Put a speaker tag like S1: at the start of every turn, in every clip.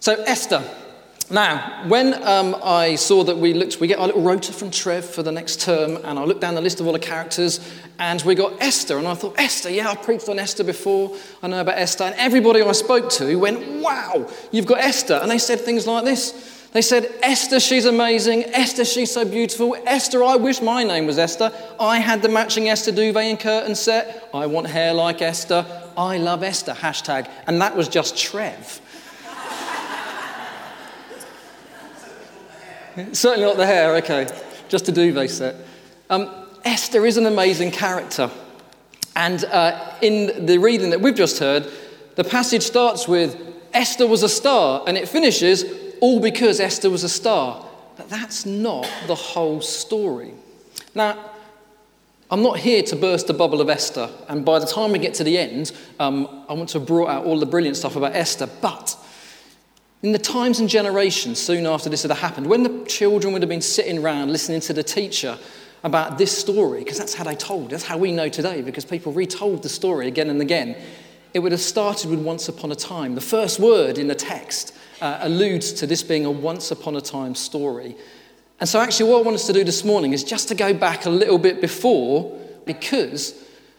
S1: So Esther. Now, when I saw that we get our little rota from Trev for the next term, and I looked down the list of all the characters, and we got Esther, and I thought, Esther, yeah, I've preached on Esther before, I know about Esther, and everybody I spoke to went, wow, you've got Esther, and they said things like this. They said, Esther, she's amazing, Esther, she's so beautiful, Esther, I wish my name was Esther, I had the matching Esther duvet and curtain set, I want hair like Esther, I love Esther, hashtag, and that was just Trev. Certainly not the hair, okay. Just a duvet set. Esther is an amazing character. And in the reading that we've just heard, the passage starts with, Esther was a star, and it finishes, all because Esther was a star. But that's not the whole story. Now, I'm not here to burst the bubble of Esther, and by the time we get to the end, I want to have brought out all the brilliant stuff about Esther, but in the times and generations soon after this had happened, when the children would have been sitting around listening to the teacher about this story, because that's how they told, that's how we know today, because people retold the story again and again, it would have started with once upon a time. The first word in the text alludes to this being a once upon a time story. And so actually what I want us to do this morning is just to go back a little bit before, because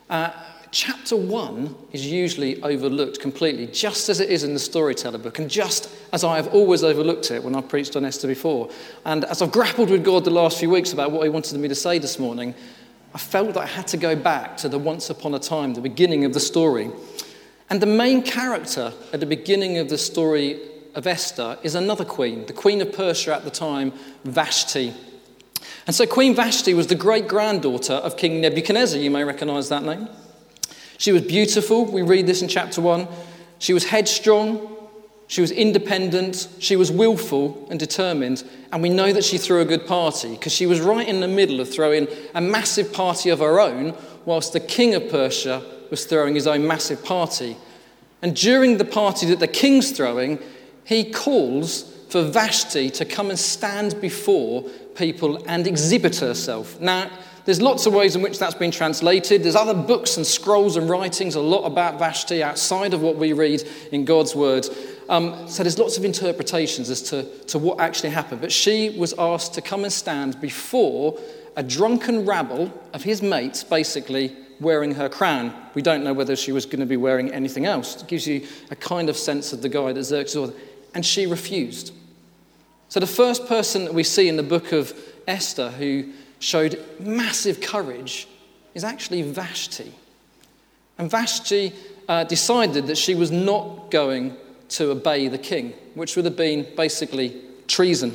S1: chapter 1 is usually overlooked completely, just as it is in the Storyteller book, and just as I have always overlooked it when I've preached on Esther before. And as I've grappled with God the last few weeks about what he wanted me to say this morning, I felt that I had to go back to the once upon a time, the beginning of the story. And the main character at the beginning of the story of Esther is another queen, the queen of Persia at the time, Vashti. And so Queen Vashti was the great-granddaughter of King Nebuchadnezzar. You may recognise that name. She was beautiful. We read this in chapter 1. She was headstrong. She was independent. She was willful and determined. And we know that she threw a good party because she was right in the middle of throwing a massive party of her own whilst the king of Persia was throwing his own massive party. And during the party that the king's throwing, he calls for Vashti to come and stand before people and exhibit herself. Now, there's lots of ways in which that's been translated. There's other books and scrolls and writings a lot about Vashti outside of what we read in God's word. So there's lots of interpretations as to what actually happened. But she was asked to come and stand before a drunken rabble of his mates, basically wearing her crown. We don't know whether she was going to be wearing anything else. It gives you a kind of sense of the guy that Xerxes ordered. And she refused. So the first person that we see in the book of Esther who showed massive courage is actually Vashti. And Vashti decided that she was not going to obey the king, which would have been basically treason.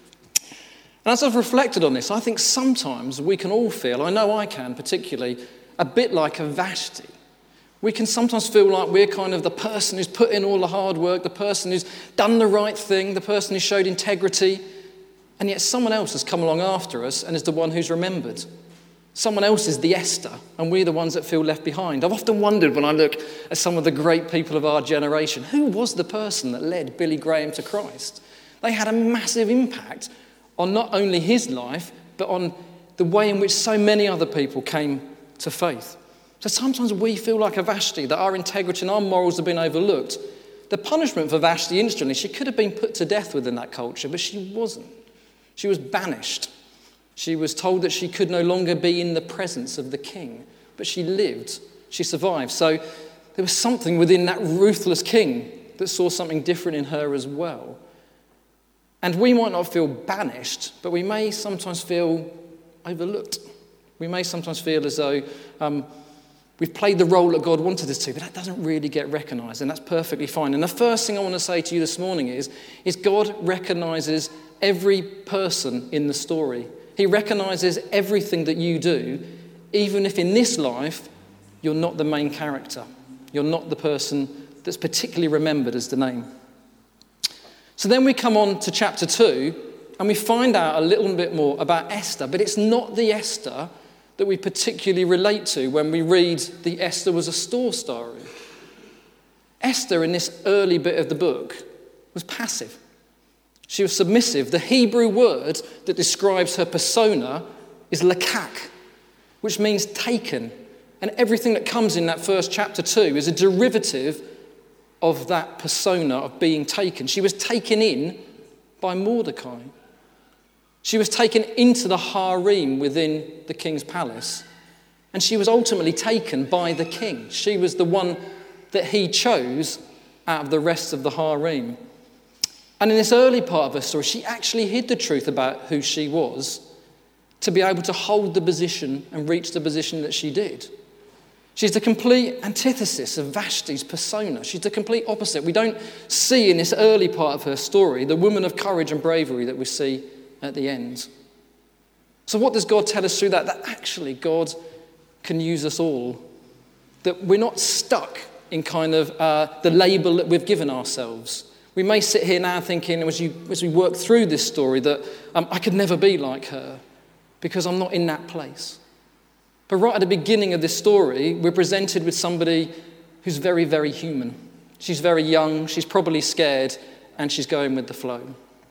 S1: And as I've reflected on this, I think sometimes we can all feel, I know I can particularly, a bit like a Vashti. We can sometimes feel like we're kind of the person who's put in all the hard work, the person who's done the right thing, the person who showed integrity, and yet someone else has come along after us and is the one who's remembered. Someone else is the Esther, and we're the ones that feel left behind. I've often wondered when I look at some of the great people of our generation, who was the person that led Billy Graham to Christ? They had a massive impact on not only his life, but on the way in which so many other people came to faith. So sometimes we feel like a Vashti, that our integrity and our morals have been overlooked. The punishment for Vashti instantly, she could have been put to death within that culture, but she wasn't. She was banished. She was told that she could no longer be in the presence of the king, but she lived, she survived. So there was something within that ruthless king that saw something different in her as well. And we might not feel banished, but we may sometimes feel overlooked. We may sometimes feel as though we've played the role that God wanted us to, but that doesn't really get recognised, and that's perfectly fine. And the first thing I want to say to you this morning is God recognises every person in the story. He recognises everything that you do, even if in this life you're not the main character. You're not the person that's particularly remembered as the name. So then we come on to chapter 2, and we find out a little bit more about Esther, but it's not the Esther that we particularly relate to when we read the Esther was a store story. Esther, in this early bit of the book, was passive. She was submissive. The Hebrew word that describes her persona is lakak, which means taken. And everything that comes in that first chapter 2 is a derivative of that persona of being taken. She was taken in by Mordecai. She was taken into the harem within the king's palace, and she was ultimately taken by the king. She was the one that he chose out of the rest of the harem. And in this early part of her story, she actually hid the truth about who she was to be able to hold the position and reach the position that she did. She's the complete antithesis of Vashti's persona. She's the complete opposite. We don't see in this early part of her story the woman of courage and bravery that we see at the end. So what does God tell us through that? That actually God can use us all. That we're not stuck in kind of the label that we've given ourselves. We may sit here now thinking, as we work through this story, that I could never be like her because I'm not in that place. But right at the beginning of this story, we're presented with somebody who's very, very human. She's very young, she's probably scared, and she's going with the flow.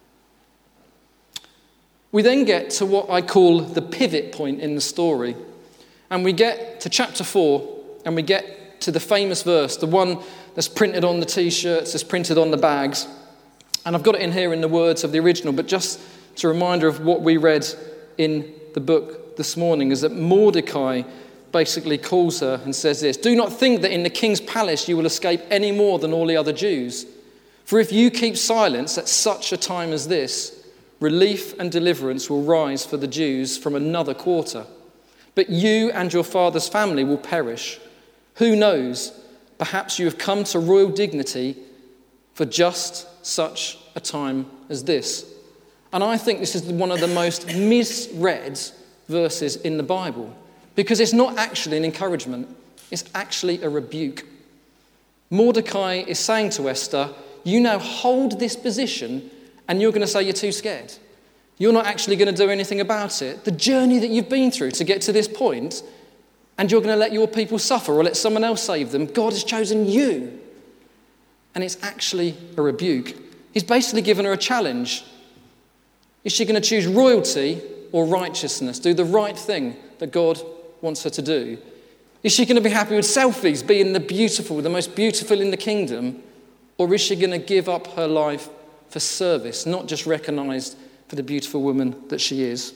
S1: We then get to what I call the pivot point in the story. And we get to chapter 4, and we get to the famous verse, the one that's printed on the T-shirts, that's printed on the bags. And I've got it in here in the words of the original, but just as a reminder of what we read in the book this morning, is that Mordecai basically calls her and says this: "Do not think that in the king's palace you will escape any more than all the other Jews. For if you keep silence at such a time as this, relief and deliverance will rise for the Jews from another quarter. But you and your father's family will perish. Who knows? Perhaps you have come to royal dignity for just such a time as this." And I think this is one of the most misread verses in the Bible, because it's not actually an encouragement, it's actually a rebuke. Mordecai is saying to Esther, you now hold this position and you're going to say you're too scared. You're not actually going to do anything about it. The journey that you've been through to get to this point, and you're going to let your people suffer or let someone else save them. God has chosen you. And it's actually a rebuke. He's basically given her a challenge. Is she going to choose royalty or righteousness? Do the right thing that God wants her to do? Is she going to be happy with selfies, being the most beautiful in the kingdom? Or is she going to give up her life for service, not just recognised for the beautiful woman that she is?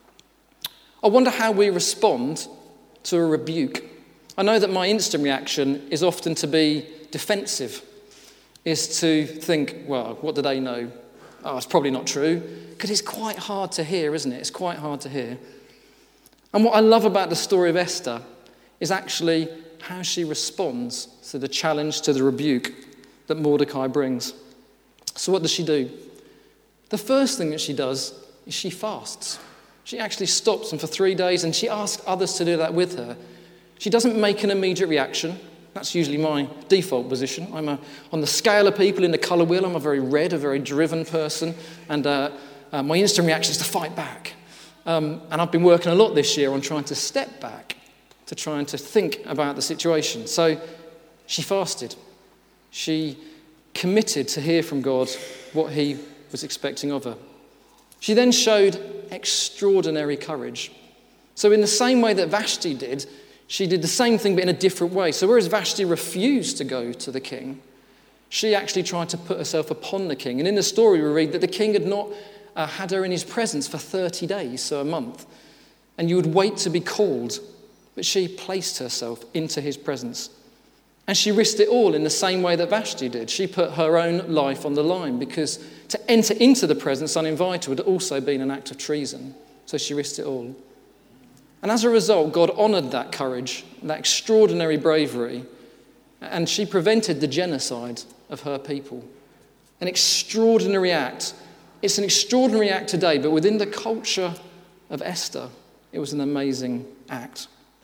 S1: I wonder how we respond to a rebuke. I know that my instant reaction is often to be defensive, is to think, well, what do they know? Oh, it's probably not true. Because it's quite hard to hear, isn't it? It's quite hard to hear. And what I love about the story of Esther is actually how she responds to the challenge, to the rebuke that Mordecai brings. So what does she do? The first thing that she does is she fasts. She actually stops and for 3 days, and she asks others to do that with her. She doesn't make an immediate reaction. That's usually my default position. On the scale of people in the colour wheel, I'm a very red, a very driven person, and my instant reaction is to fight back. And I've been working a lot this year on trying to step back, to trying to think about the situation. So she fasted. She committed to hear from God what he was expecting of her. She then showed extraordinary courage. So in the same way that Vashti did, she did the same thing but in a different way. So whereas Vashti refused to go to the king, she actually tried to put herself upon the king. And in the story we read that the king had not had her in his presence for 30 days, so a month. And you would wait to be called. But she placed herself into his presence. And she risked it all in the same way that Vashti did. She put her own life on the line because to enter into the presence uninvited would also been an act of treason. So she risked it all. And as a result, God honoured that courage, that extraordinary bravery, and she prevented the genocide of her people. An extraordinary act. It's an extraordinary act today, but within the culture of Esther, it was an amazing act.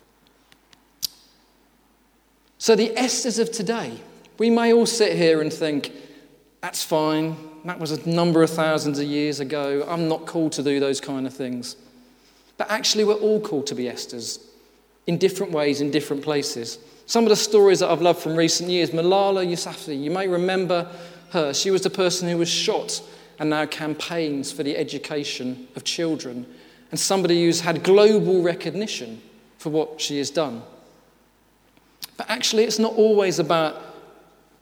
S1: So the Esthers of today, we may all sit here and think, that's fine, that was a number of thousands of years ago, I'm not called to do those kind of things. But actually we're all called to be Esthers in different ways, in different places. Some of the stories that I've loved from recent years, Malala Yousafzai, you may remember her. She was the person who was shot and now campaigns for the education of children, and somebody who's had global recognition for what she has done. But actually, it's not always about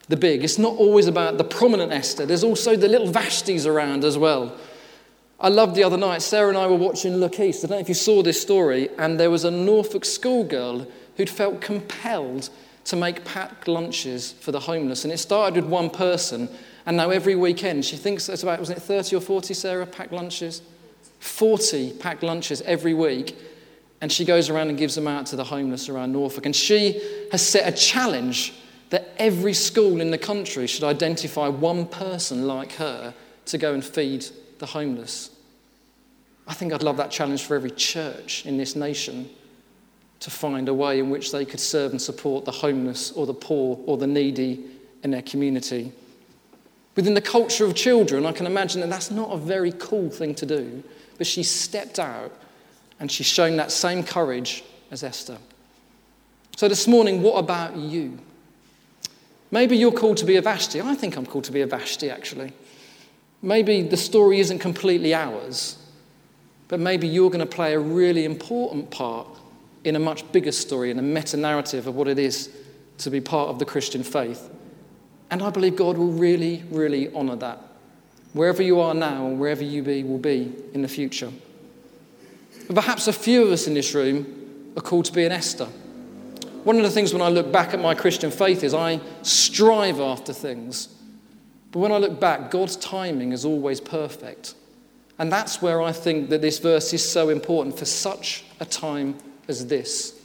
S1: the big. It's not always about the prominent Esther. There's also the little Vashtis around as well. I loved the other night, Sarah and I were watching Look East. I don't know if you saw this story, and there was a Norfolk schoolgirl who'd felt compelled to make packed lunches for the homeless. And it started with one person, and now every weekend, she thinks it's about, wasn't it 30 or 40, Sarah, packed lunches? 40 packed lunches every week. And she goes around and gives them out to the homeless around Norfolk. And she has set a challenge that every school in the country should identify one person like her to go and feed the homeless. I think I'd love that challenge for every church in this nation, to find a way in which they could serve and support the homeless or the poor or the needy in their community. Within the culture of children, I can imagine that that's not a very cool thing to do, but she stepped out and she's shown that same courage as Esther. So this morning, what about you? Maybe you're called to be a Vashti. I think I'm called to be a Vashti, actually. Maybe the story isn't completely ours, but maybe you're going to play a really important part in a much bigger story, in a meta-narrative of what it is to be part of the Christian faith. And I believe God will really, really honour that, wherever you are now and wherever you will be in the future. But perhaps a few of us in this room are called to be an Esther. One of the things when I look back at my Christian faith is I strive after things. But when I look back, God's timing is always perfect. And that's where I think that this verse is so important for such a time as this.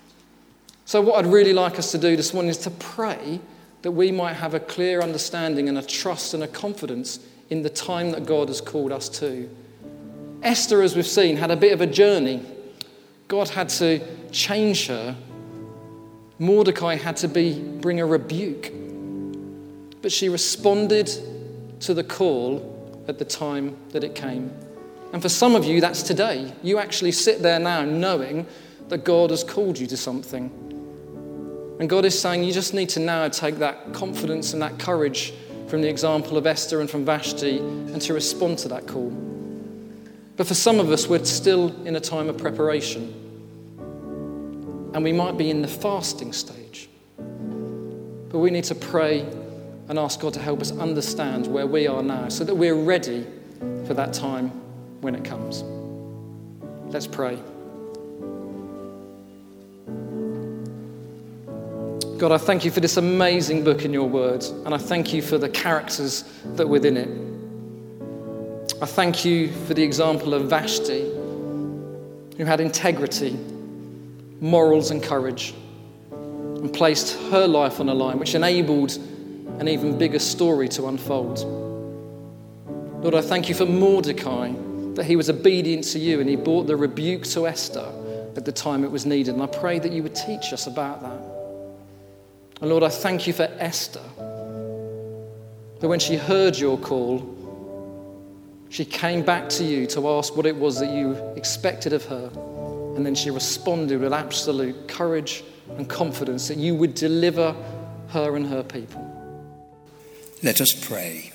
S1: So what I'd really like us to do this morning is to pray that we might have a clear understanding and a trust and a confidence in the time that God has called us to. Esther, as we've seen, had a bit of a journey. God had to change her. Mordecai had to bring a rebuke. But she responded to the call at the time that it came. And for some of you, that's today. You actually sit there now knowing that God has called you to something. And God is saying you just need to now take that confidence and that courage from the example of Esther and from Vashti and to respond to that call. But for some of us, we're still in a time of preparation. And we might be in the fasting stage. But we need to pray and ask God to help us understand where we are now so that we're ready for that time when it comes. Let's pray. God, I thank you for this amazing book in your word, and I thank you for the characters that are within it. I thank you for the example of Vashti, who had integrity, morals and courage, and placed her life on a line, which enabled an even bigger story to unfold. Lord, I thank you for Mordecai, that he was obedient to you and he brought the rebuke to Esther at the time it was needed. And I pray that you would teach us about that. And Lord, I thank you for Esther, that when she heard your call, she came back to you to ask what it was that you expected of her. And then she responded with absolute courage and confidence that you would deliver her and her people.
S2: Let us pray.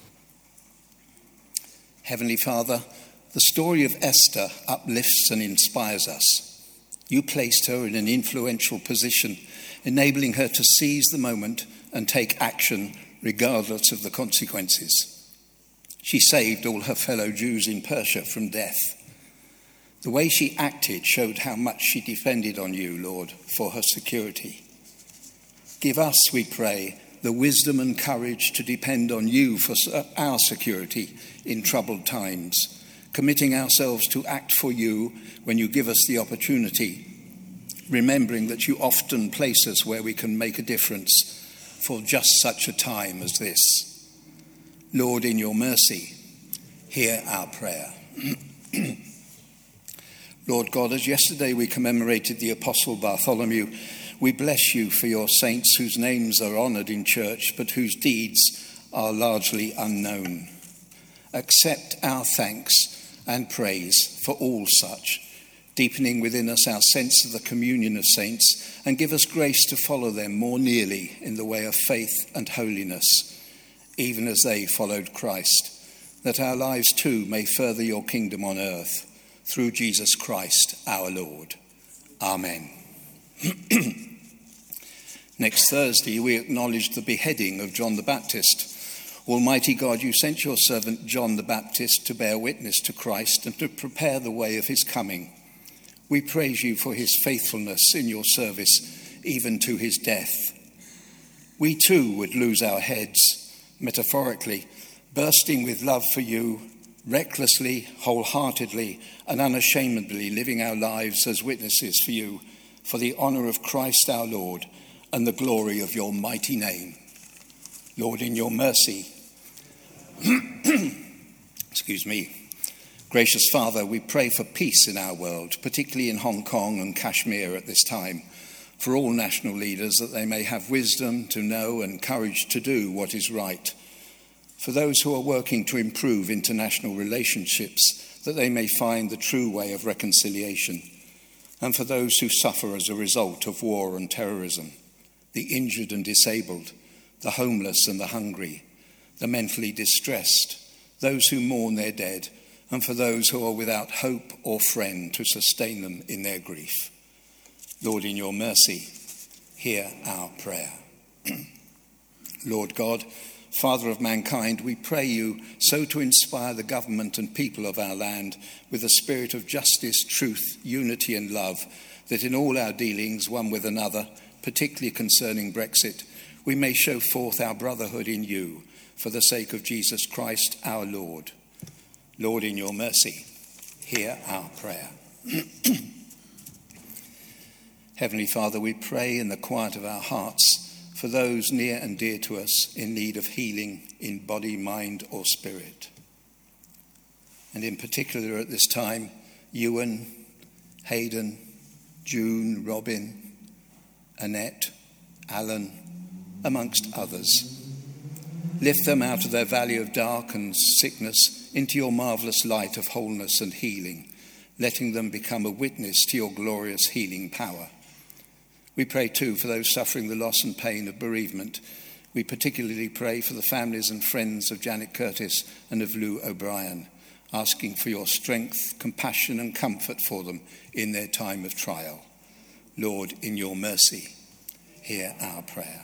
S2: Heavenly Father, the story of Esther uplifts and inspires us. You placed her in an influential position, enabling her to seize the moment and take action regardless of the consequences. She saved all her fellow Jews in Persia from death. The way she acted showed how much she depended on you, Lord, for her security. Give us, we pray, the wisdom and courage to depend on you for our security in troubled times, committing ourselves to act for you when you give us the opportunity, remembering that you often place us where we can make a difference for just such a time as this. Lord, in your mercy, hear our prayer. Lord God, as yesterday we commemorated the Apostle Bartholomew, we bless you for your saints whose names are honoured in church, but whose deeds are largely unknown. Accept our thanks and praise for all such, deepening within us our sense of the communion of saints, and give us grace to follow them more nearly in the way of faith and holiness, even as they followed Christ, that our lives too may further your kingdom on earth, through Jesus Christ our Lord. Amen. Next Thursday, we acknowledge the beheading of John the Baptist. Almighty God, you sent your servant John the Baptist to bear witness to Christ and to prepare the way of his coming. We praise you for his faithfulness in your service, even to his death. We too would lose our heads, metaphorically, bursting with love for you, recklessly, wholeheartedly, and unashamedly living our lives as witnesses for you, for the honour of Christ our Lord and the glory of your mighty name. Lord, in your mercy, excuse me. Gracious Father, we pray for peace in our world, particularly in Hong Kong and Kashmir at this time, for all national leaders, that they may have wisdom to know and courage to do what is right. For those who are working to improve international relationships, that they may find the true way of reconciliation. And for those who suffer as a result of war and terrorism, the injured and disabled, the homeless and the hungry, the mentally distressed, those who mourn their dead, and for those who are without hope or friend to sustain them in their grief. Lord, in your mercy, hear our prayer. Lord God, Father of mankind, we pray you so to inspire the government and people of our land with a spirit of justice, truth, unity and love, that in all our dealings one with another, particularly concerning Brexit, we may show forth our brotherhood in you for the sake of Jesus Christ our Lord. Lord, in your mercy, hear our prayer. Heavenly Father, we pray in the quiet of our hearts for those near and dear to us in need of healing in body, mind or spirit. And in particular at this time, Ewan, Hayden, June, Robin, Annette, Alan, amongst others. Lift them out of their valley of dark and sickness into your marvellous light of wholeness and healing, letting them become a witness to your glorious healing power. We pray too for those suffering the loss and pain of bereavement. We particularly pray for the families and friends of Janet Curtis and of Lou O'Brien, asking for your strength, compassion and comfort for them in their time of trial. Lord, in your mercy, hear our prayer.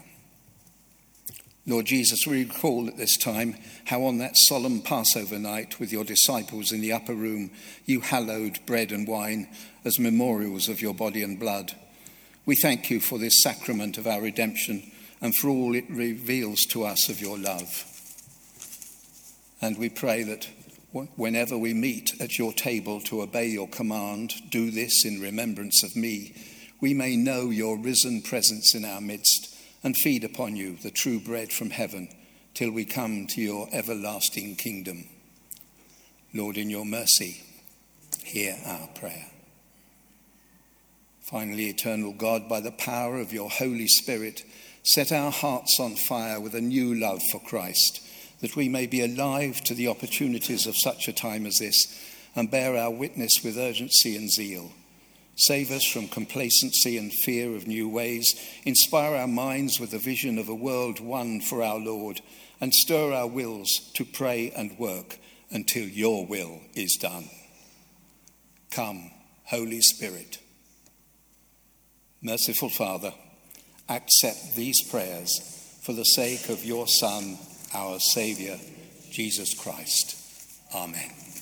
S2: Lord Jesus, we recall at this time how on that solemn Passover night with your disciples in the upper room, you hallowed bread and wine as memorials of your body and blood. We thank you for this sacrament of our redemption and for all it reveals to us of your love. And we pray that whenever we meet at your table to obey your command, do this in remembrance of me, we may know your risen presence in our midst and feed upon you, the true bread from heaven, till we come to your everlasting kingdom. Lord, in your mercy, hear our prayer. Finally, eternal God, by the power of your Holy Spirit, set our hearts on fire with a new love for Christ, that we may be alive to the opportunities of such a time as this and bear our witness with urgency and zeal. Save us from complacency and fear of new ways, inspire our minds with the vision of a world won for our Lord, and stir our wills to pray and work until your will is done. Come, Holy Spirit. Merciful Father, accept these prayers for the sake of your Son, our Saviour, Jesus Christ. Amen.